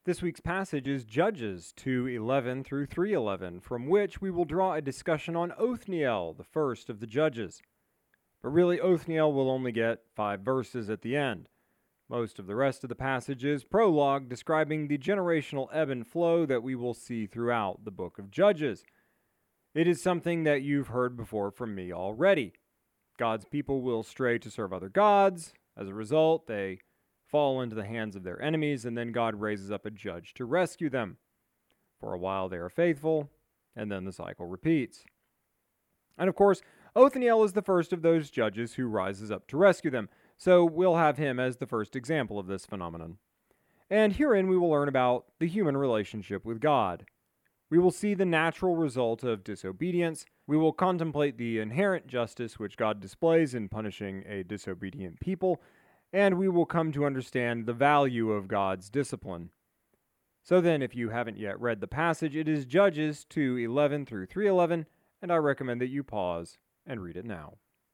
This week's passage is Judges 2:11 through 3:11, from which we will draw a discussion on Othniel, the first of the judges. But really, Othniel will only get 5 verses at the end. Most of the rest of the passage is prologue describing the generational ebb and flow that we will see throughout the book of Judges. It is something that you've heard before from me already. God's people will stray to serve other gods. As a result, they fall into the hands of their enemies, and then God raises up a judge to rescue them. For a while they are faithful, and then the cycle repeats. And of course, Othniel is the first of those judges who rises up to rescue them, so we'll have him as the first example of this phenomenon. And herein we will learn about the human relationship with God. We will see the natural result of disobedience. We will contemplate the inherent justice which God displays in punishing a disobedient people, and we will come to understand the value of God's discipline. So then, if you haven't yet read the passage, it is Judges 2:11 through 3:11, and I recommend that you pause and read it now.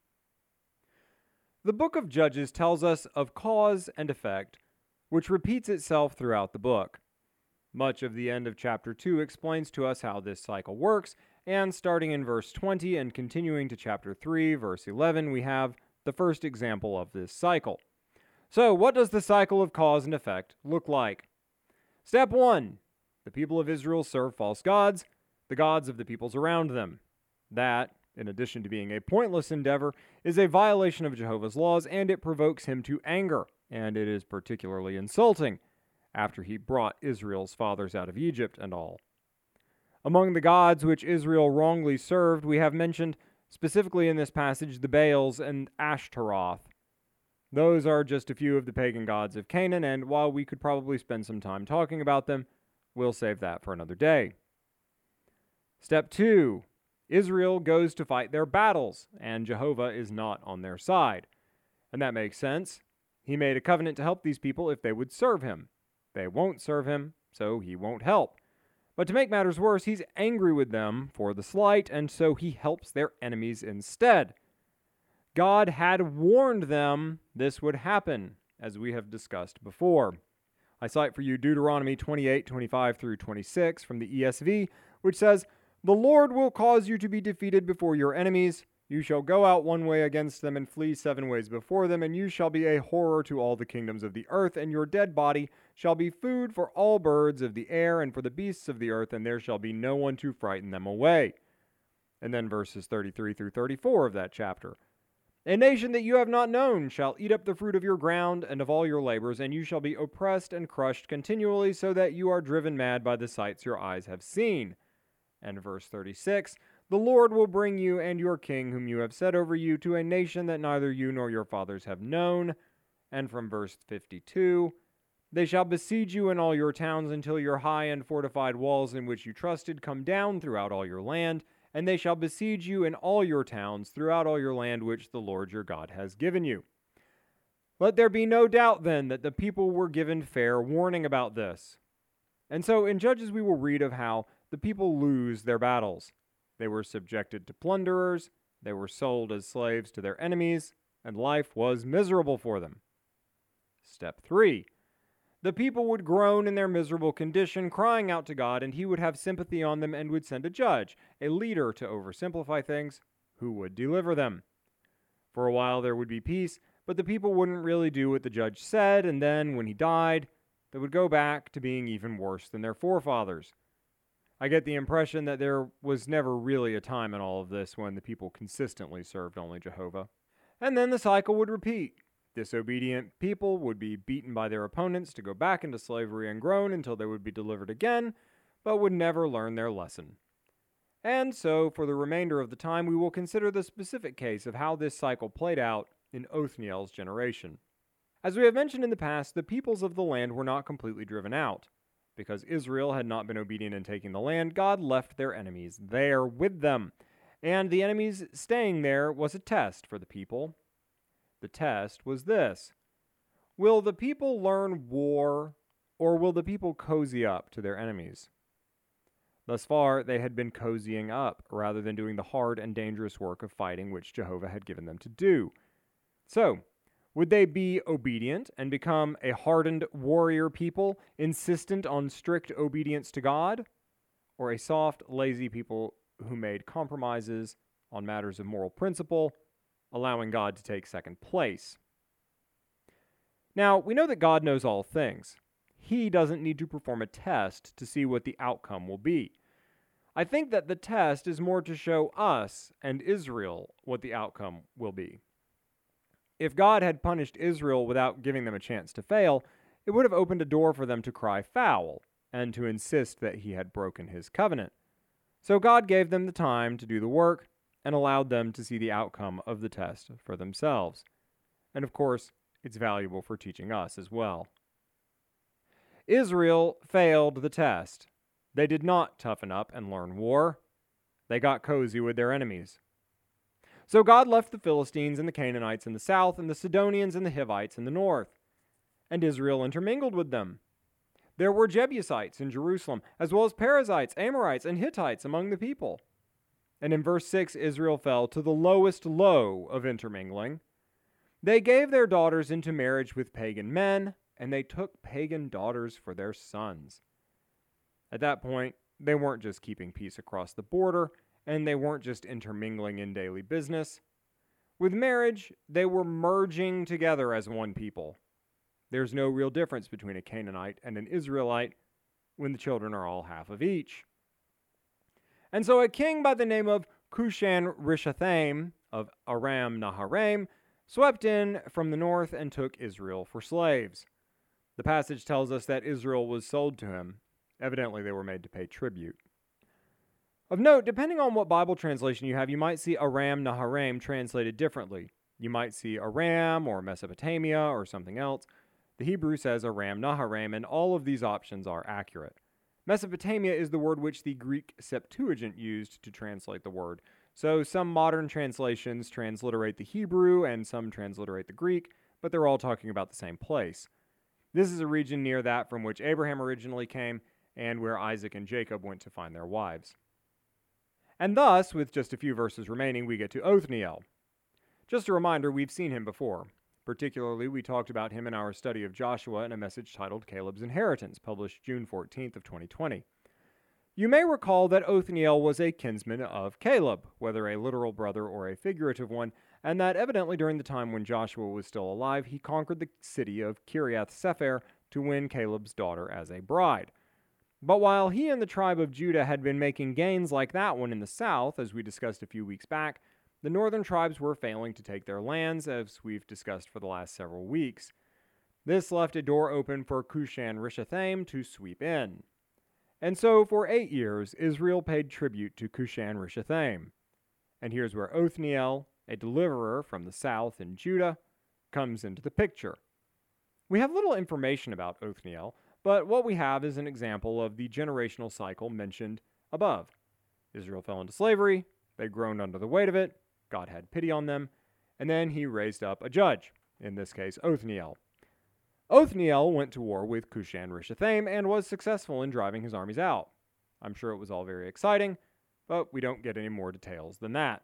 The book of Judges tells us of cause and effect, which repeats itself throughout the book. Much of the end of chapter 2 explains to us how this cycle works, and starting in verse 20 and continuing to chapter 3, verse 11, we have the first example of this cycle. So, what does the cycle of cause and effect look like? Step 1. The people of Israel serve false gods, the gods of the peoples around them. That, in addition to being a pointless endeavor, is a violation of Jehovah's laws, and it provokes him to anger, and it is particularly insulting, after he brought Israel's fathers out of Egypt and all. Among the gods which Israel wrongly served, we have mentioned, specifically in this passage, the Baals and Ashtaroth. Those are just a few of the pagan gods of Canaan, and while we could probably spend some time talking about them, we'll save that for another day. Step 2. Israel goes to fight their battles, and Jehovah is not on their side. And that makes sense. He made a covenant to help these people if they would serve him. They won't serve him, so he won't help. But to make matters worse, he's angry with them for the slight, and so he helps their enemies instead. God had warned them this would happen, as we have discussed before. I cite for you Deuteronomy 28:25 through 26 from the ESV, which says, "The Lord will cause you to be defeated before your enemies. You shall go out one way against them and flee 7 ways before them, and you shall be a horror to all the kingdoms of the earth, and your dead body shall be food for all birds of the air and for the beasts of the earth, and there shall be no one to frighten them away." And then verses 33 through 34 of that chapter. "A nation that you have not known shall eat up the fruit of your ground and of all your labors, and you shall be oppressed and crushed continually, so that you are driven mad by the sights your eyes have seen." And verse 36, "The Lord will bring you and your king, whom you have set over you, to a nation that neither you nor your fathers have known." And from verse 52, "They shall besiege you in all your towns until your high and fortified walls in which you trusted come down throughout all your land, and they shall besiege you in all your towns throughout all your land which the Lord your God has given you." Let there be no doubt then that the people were given fair warning about this. And so in Judges we will read of how the people lose their battles. They were subjected to plunderers, they were sold as slaves to their enemies, and life was miserable for them. Step 3. The people would groan in their miserable condition, crying out to God, and he would have sympathy on them and would send a judge, a leader to oversimplify things, who would deliver them. For a while there would be peace, but the people wouldn't really do what the judge said, and then, when he died, they would go back to being even worse than their forefathers. I get the impression that there was never really a time in all of this when the people consistently served only Jehovah. And then the cycle would repeat. Disobedient people would be beaten by their opponents to go back into slavery and groan until they would be delivered again, but would never learn their lesson. And so, for the remainder of the time, we will consider the specific case of how this cycle played out in Othniel's generation. As we have mentioned in the past, the peoples of the land were not completely driven out. Because Israel had not been obedient in taking the land, God left their enemies there with them. And the enemies staying there was a test for the people. The test was this: will the people learn war, or will the people cozy up to their enemies? Thus far, they had been cozying up, rather than doing the hard and dangerous work of fighting which Jehovah had given them to do. So, Would they be obedient and become a hardened warrior people, insistent on strict obedience to God, or a soft, lazy people who made compromises on matters of moral principle, allowing God to take second place? Now, we know that God knows all things. He doesn't need to perform a test to see what the outcome will be. I think that the test is more to show us and Israel what the outcome will be. If God had punished Israel without giving them a chance to fail, it would have opened a door for them to cry foul and to insist that he had broken his covenant. So God gave them the time to do the work and allowed them to see the outcome of the test for themselves. And of course, it's valuable for teaching us as well. Israel failed the test. They did not toughen up and learn war. They got cozy with their enemies. So God left the Philistines and the Canaanites in the south and the Sidonians and the Hivites in the north. And Israel intermingled with them. There were Jebusites in Jerusalem, as well as Perizzites, Amorites, and Hittites among the people. And in verse 6, Israel fell to the lowest low of intermingling. They gave their daughters into marriage with pagan men, and they took pagan daughters for their sons. At that point, they weren't just keeping peace across the border, and they weren't just intermingling in daily business. With marriage, they were merging together as one people. There's no real difference between a Canaanite and an Israelite when the children are all half of each. And so a king by the name of Cushan-Rishathaim of Aram Naharaim swept in from the north and took Israel for slaves. The passage tells us that Israel was sold to him. Evidently, they were made to pay tribute. Of note, depending on what Bible translation you have, you might see Aram Naharaim translated differently. You might see Aram or Mesopotamia or something else. The Hebrew says Aram Naharaim, and all of these options are accurate. Mesopotamia is the word which the Greek Septuagint used to translate the word. So some modern translations transliterate the Hebrew and some transliterate the Greek, but they're all talking about the same place. This is a region near that from which Abraham originally came and where Isaac and Jacob went to find their wives. And thus, with just a few verses remaining, we get to Othniel. Just a reminder, we've seen him before. Particularly, we talked about him in our study of Joshua in a message titled Caleb's Inheritance, published June 14th of 2020. You may recall that Othniel was a kinsman of Caleb, whether a literal brother or a figurative one, and that evidently during the time when Joshua was still alive, he conquered the city of Kiriath Sepher to win Caleb's daughter as a bride. But while he and the tribe of Judah had been making gains like that one in the south, as we discussed a few weeks back, the northern tribes were failing to take their lands, as we've discussed for the last several weeks. This left a door open for Cushan-Rishathaim to sweep in. And so for 8 years, Israel paid tribute to Cushan-Rishathaim. And here's where Othniel, a deliverer from the south in Judah, comes into the picture. We have little information about Othniel, but what we have is an example of the generational cycle mentioned above. Israel fell into slavery, they groaned under the weight of it, God had pity on them, and then he raised up a judge, in this case Othniel. Othniel went to war with Cushan-Rishathaim and was successful in driving his armies out. I'm sure it was all very exciting, but we don't get any more details than that.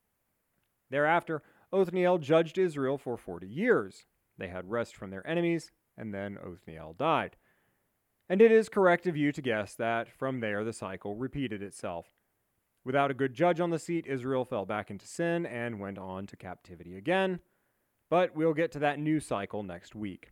Thereafter, Othniel judged Israel for 40 years. They had rest from their enemies, and then Othniel died. And it is correct of you to guess that from there the cycle repeated itself. Without a good judge on the seat, Israel fell back into sin and went on to captivity again. But we'll get to that new cycle next week.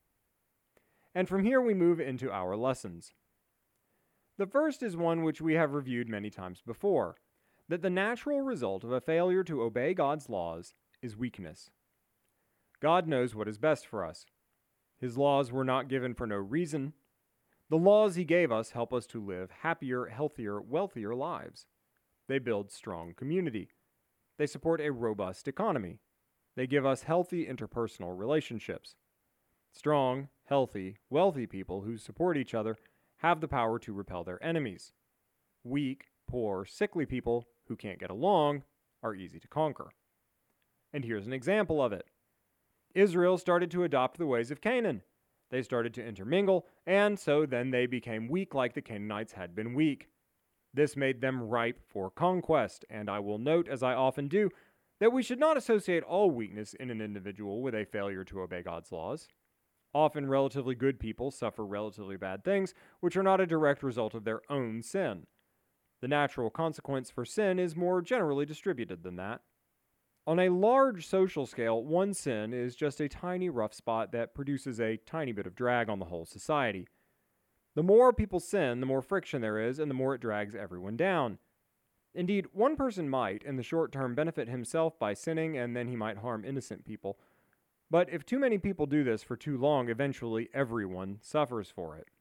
And from here we move into our lessons. The first is one which we have reviewed many times before, that the natural result of a failure to obey God's laws is weakness. God knows what is best for us. His laws were not given for no reason. The laws he gave us help us to live happier, healthier, wealthier lives. They build strong community. They support a robust economy. They give us healthy interpersonal relationships. Strong, healthy, wealthy people who support each other have the power to repel their enemies. Weak, poor, sickly people who can't get along are easy to conquer. And here's an example of it. Israel started to adopt the ways of Canaan. They started to intermingle, and so then they became weak like the Canaanites had been weak. This made them ripe for conquest, and I will note, as I often do, that we should not associate all weakness in an individual with a failure to obey God's laws. Often, relatively good people suffer relatively bad things, which are not a direct result of their own sin. The natural consequence for sin is more generally distributed than that. On a large social scale, one sin is just a tiny rough spot that produces a tiny bit of drag on the whole society. The more people sin, the more friction there is, and the more it drags everyone down. Indeed, one person might, in the short term, benefit himself by sinning, and then he might harm innocent people. But if too many people do this for too long, eventually everyone suffers for it.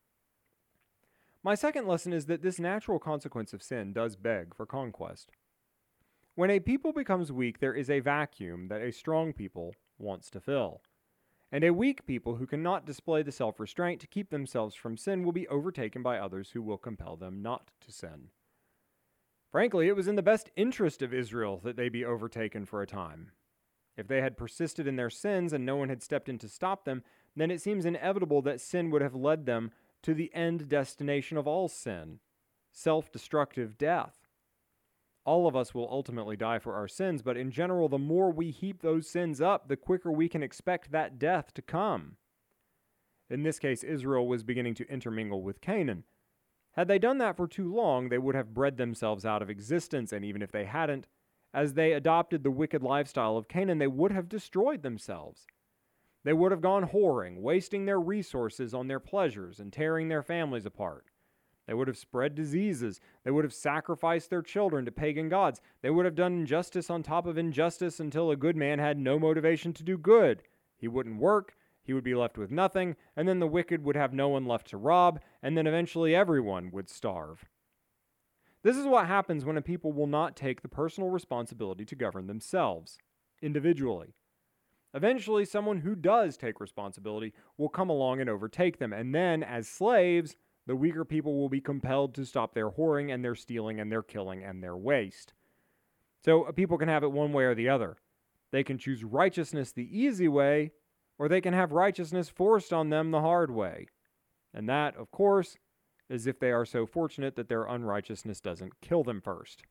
My second lesson is that this natural consequence of sin does beg for conquest. When a people becomes weak, there is a vacuum that a strong people wants to fill. And a weak people who cannot display the self-restraint to keep themselves from sin will be overtaken by others who will compel them not to sin. Frankly, it was in the best interest of Israel that they be overtaken for a time. If they had persisted in their sins and no one had stepped in to stop them, then it seems inevitable that sin would have led them to the end destination of all sin, self-destructive death. All of us will ultimately die for our sins, but in general, the more we heap those sins up, the quicker we can expect that death to come. In this case, Israel was beginning to intermingle with Canaan. Had they done that for too long, they would have bred themselves out of existence, and even if they hadn't, as they adopted the wicked lifestyle of Canaan, they would have destroyed themselves. They would have gone whoring, wasting their resources on their pleasures and tearing their families apart. They would have spread diseases. They would have sacrificed their children to pagan gods. They would have done injustice on top of injustice until a good man had no motivation to do good. He wouldn't work, he would be left with nothing, and then the wicked would have no one left to rob, and then eventually everyone would starve. This is what happens when a people will not take the personal responsibility to govern themselves, individually. Eventually, someone who does take responsibility will come along and overtake them, and then, as slaves, the weaker people will be compelled to stop their whoring and their stealing and their killing and their waste. So a people can have it one way or the other. They can choose righteousness the easy way, or they can have righteousness forced on them the hard way. And that, of course, is if they are so fortunate that their unrighteousness doesn't kill them first.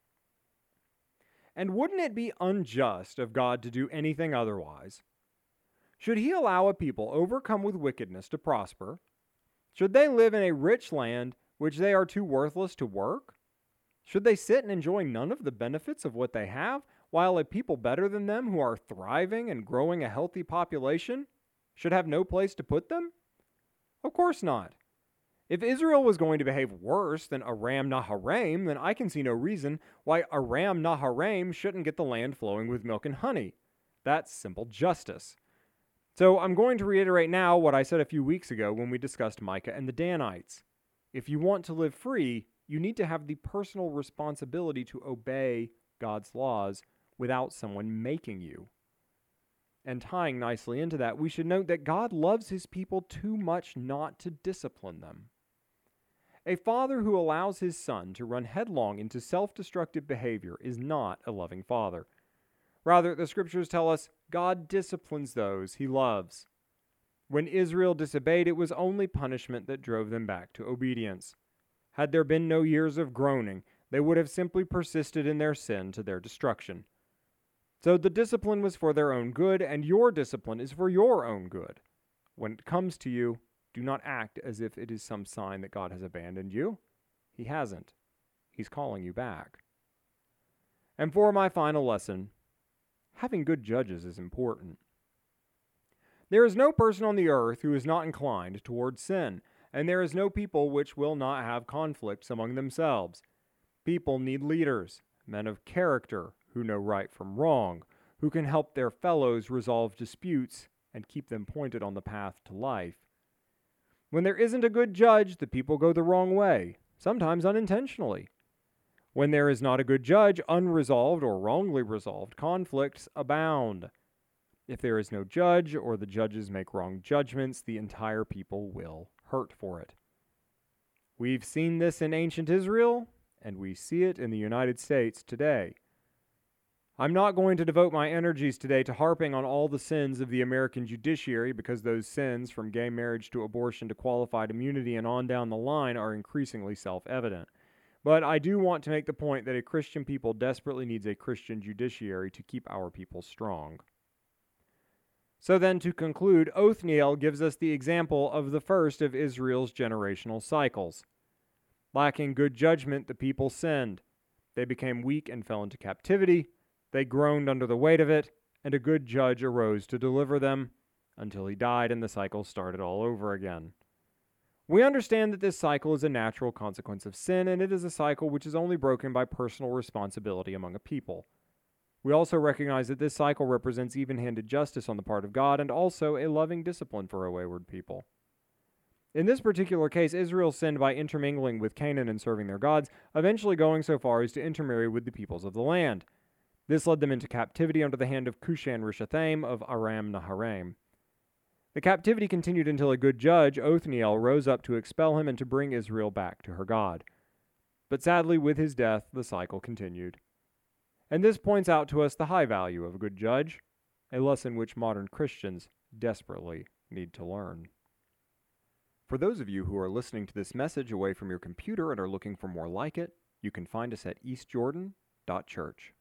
And wouldn't it be unjust of God to do anything otherwise? Should he allow a people overcome with wickedness to prosper? Should they live in a rich land which they are too worthless to work? Should they sit and enjoy none of the benefits of what they have, while a people better than them who are thriving and growing a healthy population should have no place to put them? Of course not. If Israel was going to behave worse than Aram Naharaim, then I can see no reason why Aram Naharaim shouldn't get the land flowing with milk and honey. That's simple justice. So I'm going to reiterate now what I said a few weeks ago when we discussed Micah and the Danites. If you want to live free, you need to have the personal responsibility to obey God's laws without someone making you. And tying nicely into that, we should note that God loves his people too much not to discipline them. A father who allows his son to run headlong into self-destructive behavior is not a loving father. Rather, the scriptures tell us God disciplines those he loves. When Israel disobeyed, it was only punishment that drove them back to obedience. Had there been no years of groaning, they would have simply persisted in their sin to their destruction. So the discipline was for their own good, and your discipline is for your own good. When it comes to you, do not act as if it is some sign that God has abandoned you. He hasn't. He's calling you back. And for my final lesson, having good judges is important. There is no person on the earth who is not inclined toward sin, and there is no people which will not have conflicts among themselves. People need leaders, men of character, who know right from wrong, who can help their fellows resolve disputes and keep them pointed on the path to life. When there isn't a good judge, the people go the wrong way, sometimes unintentionally. When there is not a good judge, unresolved or wrongly resolved conflicts abound. If there is no judge, or the judges make wrong judgments, the entire people will hurt for it. We've seen this in ancient Israel, and we see it in the United States today. I'm not going to devote my energies today to harping on all the sins of the American judiciary, because those sins, from gay marriage to abortion to qualified immunity and on down the line, are increasingly self-evident. But I do want to make the point that a Christian people desperately needs a Christian judiciary to keep our people strong. So then, to conclude, Othniel gives us the example of the first of Israel's generational cycles. Lacking good judgment, the people sinned. They became weak and fell into captivity. They groaned under the weight of it, and a good judge arose to deliver them, until he died and the cycle started all over again. We understand that this cycle is a natural consequence of sin, and it is a cycle which is only broken by personal responsibility among a people. We also recognize that this cycle represents even-handed justice on the part of God and also a loving discipline for a wayward people. In this particular case, Israel sinned by intermingling with Canaan and serving their gods, eventually going so far as to intermarry with the peoples of the land. This led them into captivity under the hand of Cushan-Rishathaim of Aram-Naharaim. The captivity continued until a good judge, Othniel, rose up to expel him and to bring Israel back to her God. But sadly, with his death, the cycle continued. And this points out to us the high value of a good judge, a lesson which modern Christians desperately need to learn. For those of you who are listening to this message away from your computer and are looking for more like it, you can find us at eastjordan.church.